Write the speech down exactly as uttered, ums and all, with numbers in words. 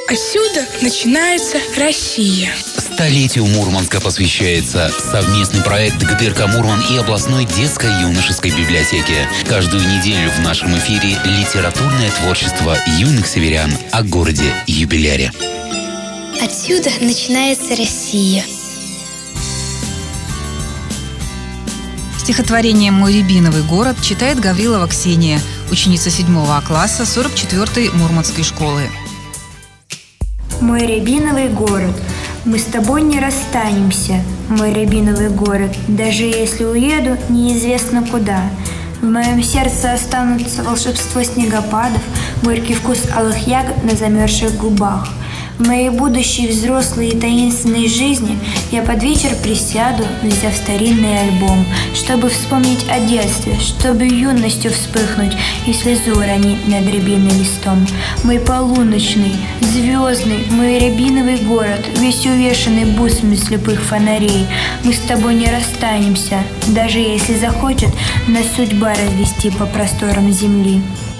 Отсюда начинается Россия. Столетию Мурманска посвящается совместный проект ГТРК Мурман и областной детско-юношеской библиотеки. Каждую неделю в нашем эфире литературное творчество юных северян о городе-юбиляре. Отсюда начинается Россия. Стихотворение «Мой рябиновый город» читает Гаврилова Ксения, ученица седьмого класса сорок четвёртой Мурманской школы. Мой рябиновый город, мы с тобой не расстанемся, мой рябиновый город, даже если уеду неизвестно куда. В моем сердце останутся волшебство снегопадов, горький вкус алых ягод на замерзших губах. В моей будущей взрослой и таинственной жизни я под вечер присяду, взяв старинный альбом, чтобы вспомнить о детстве, чтобы юностью вспыхнуть и слезу уронить над рябиным листом. Мой полуночный, звездный, мой рябиновый город, весь увешанный бусами слепых фонарей. Мы с тобой не расстанемся, даже если захочет нас судьба развести по просторам земли.